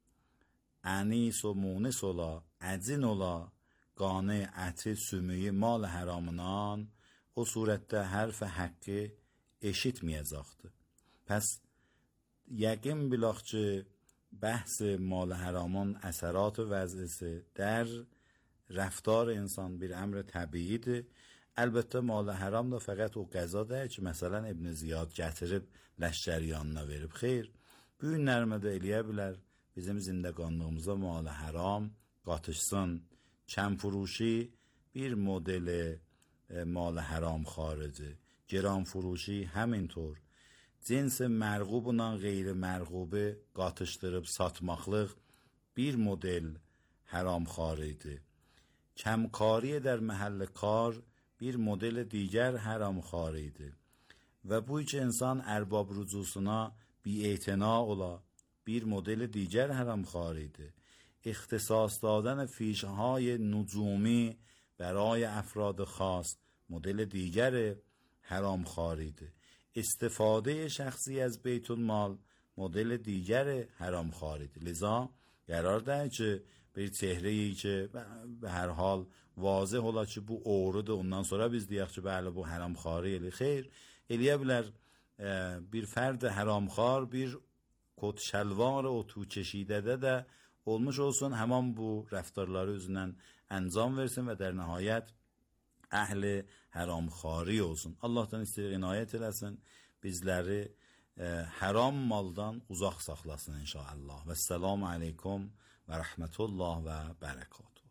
ənis و مونس ola, əcin ola, qanı, əti, sümüyü, mal haramından o surətdə hərf haqqı eşit میازاخته. پس یقین بلاخچه بحث مال حرامان اثرات وضعه در رفتار انسان bir امر طبیعیده. البته مال haram da faqat o qəzada ki, məsələn İbn Ziyad gətirib ləşkər yanına verib. Xeyr, bu günlərmədə eləyə bilər bizim zindəqanlığımıza mal haram qatışsın. çمفروشی bir model مال haram xarici. گران فروشی همینطور. cins مرغوبla غیر مرغوبه qatışdırıb satmaqlıq bir model haram xarici. کمکاری در محل کار bir model دیگر haram xarici. و bu ki insan erbab rücusuna بی‌اعتنا ola bir model دیگر haram xarici. اختصاص دادن فیشهای نجومی برای افراد خاص مدل دیگر حرام خاریده. استفاده شخصی از بیت المال مدل دیگر حرام خاریده. لذا قرار ده که bir çehreyi که به هر حال واضح ola ki bu oğrudur, ondan sonra biz deyək ki bəli bu haramxarı eli. Xeyr, eləyə bilər bir fərd haramxar bir kot şəlvar o tu çeşidədə də olmuş olsun, hemen bu raftarları üzerinden انجام versin ve der nihayet اهل haramxari olsun. Allah'tan istəyir inayət eləsin, bizləri haram maldan uzaq saxlasın inşallah. Və selamu aleykum və rəhmətullah və bərəkatuhu.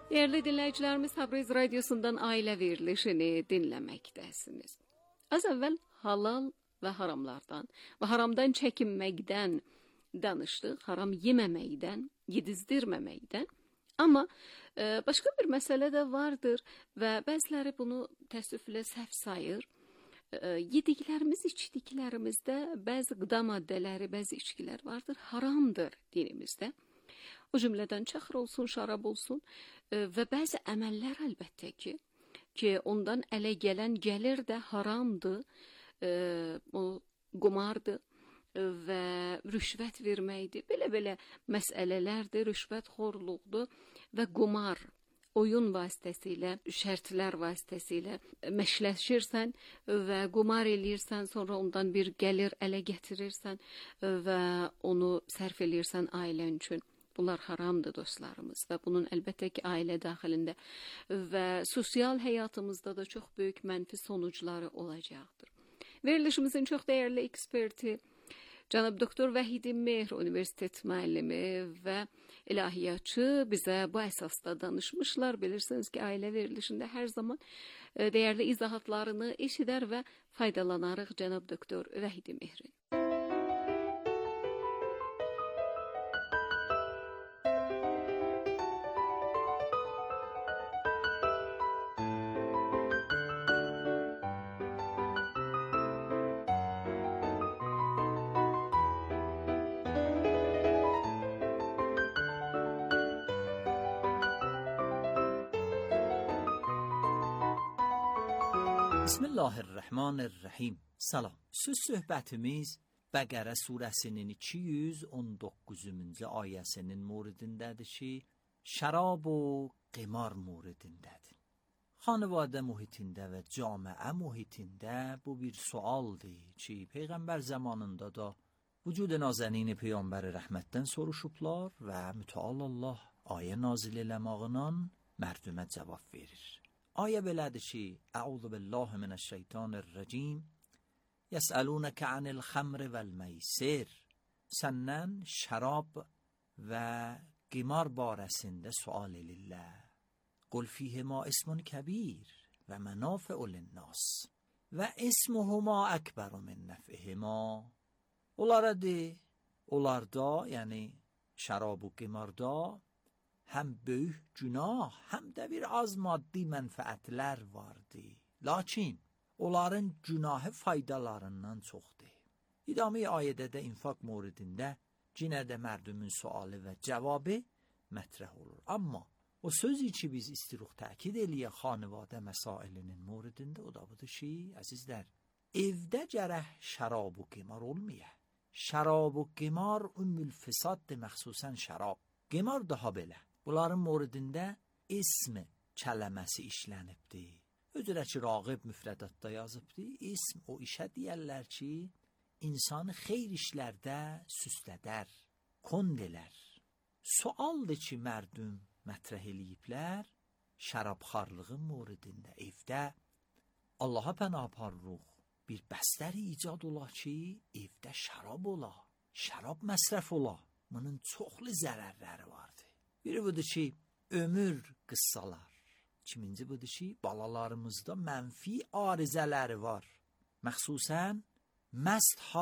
Değerli dinləyicilərimiz, Təbriz Radiosundan ailə verilişini dinləməkdəsiniz. Az əvvəl halal və haramlardan və haramdan çəkinməkdən danışdıq, haram yeməməkdən, yedizdirməməkdən. Amma başqa bir məsələ də vardır və bəziləri bunu təəssüflə səhv sayır. Yediklərimiz, içdiklərimizdə bəzi qida maddələri, bəzi içkilər vardır, haramdır dinimizdə. O cümlədən çaxır olsun, şarab olsun və bəzi əməllər əlbəttə ki ondan ələ gələn gəlir də haramdır, o qumardır və rüşvət verməkdir. Belə məsələlərdir, rüşvətxorluqdur və qumar. Oyun vasitəsilə, şərtlər vasitəsilə məşləşirsən və qumar eləyirsən, sonra ondan bir gəlir ələ gətirirsən və onu sərf eləyirsən ailən üçün. Bunlar haramdır dostlarımız və bunun əlbəttə ki ailə daxilində və sosial həyatımızda da çox böyük mənfi sonuçları olacaqdır. Verilişimizin çox dəyərli eksperti Cənab Doktor Vəhidi Mehr Universitet müəllimi və ilahiyyatçı bizə bu əsasda danışmışlar. Bilirsiniz ki, ailə verilişində hər zaman dəyərli izahatlarını eşidər və faydalanarıq Cənab Doktor Vəhidi Mehrin. بسم الله الرحمن الرحیم. Salam. Söz söhbətimiz Bəqərə surəsinin 219-cu ayəsinin موردindədir ki, şərab و qimar موردindədir. Xanəvadə mühitində və camiə mühitində bu bir sualdır ki, Peyğəmbər zamanında da vücud nazənin Peyğəmbər rəhmətdən soruşublar və mütəal Allah ayə nazil eləmağından mərdümə cavab verir. آیه belədir ki, Əuzu billahi minəşşeytanirracim. Yəsəlunəkə anil xamr vəl meysir. Səndən şərab və qimar barəsində sual edirlər. Qul fihima ismun kəbir və mənafi'u linnas və ismuhuma əkbəru min nəfihima. Onlara de, onlarda, yəni şərab və qimarda həm böyük günah, həm də bir az maddi mənfəətlər vardı. Lakin onların günahı faydalarından çoxdur. İdami ayədə də infaq mövridində yenə də mərdümin sualı və cavabı mətrəh olur. Amma o sözü ki biz istiruq təkid eləyək xanəvadə məsailinin mövridində o da budur ki, əzizlər, evdə gərək şərab və qimar olmaya. Şərab və qimar ümmül fisaddır, məxsusən şərab. Qimar daha belə. Bunların mövridində ism kələməsi işlənibdir. Özürə ki, rağib müfrədatda yazıbdır. İsm o işə deyərlər ki, insanı xeyr işlərdə süslədər, kond elər. Sualdır ki, mərdüm mətrəh eləyiblər, şərabxarlığın mövridində evdə Allaha pənah aparırıq. Bir bəstəri icad ola ki, evdə şərab ola, şərab məsrəf ola. Bunun çoxlu zərərləri vardır. Biri budur ki, ömür qıssalar. İkinci budur ki, balalarımızda mənfi arızələri var. Məxsusən məst